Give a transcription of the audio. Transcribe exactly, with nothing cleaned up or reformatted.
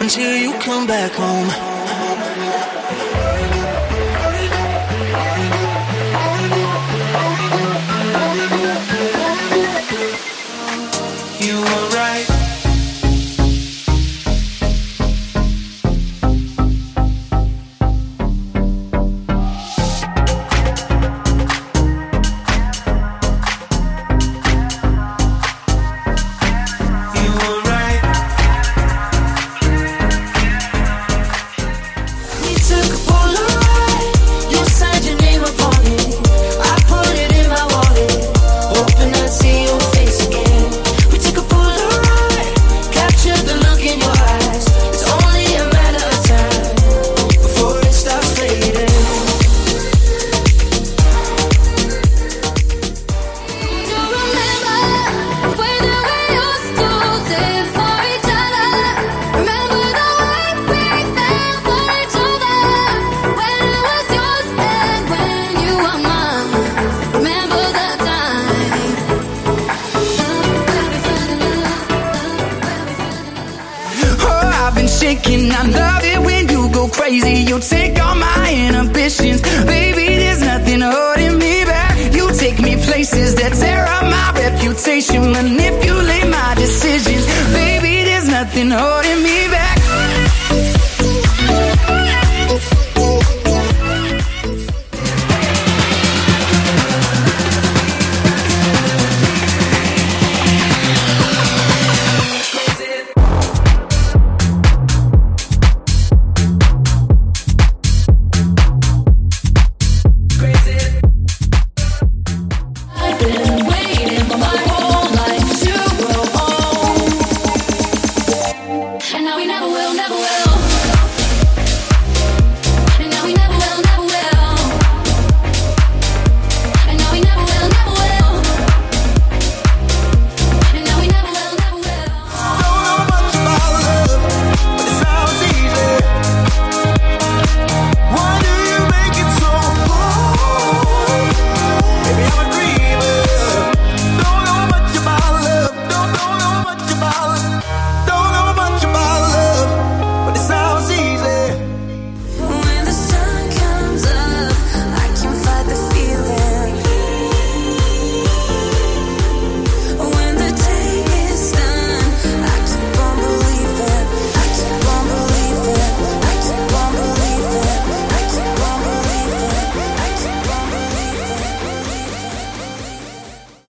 until you come back home. You were right. I love it when you go crazy. You take all my inhibitions. Baby, there's nothing holding me back. You take me places that tear up my reputation.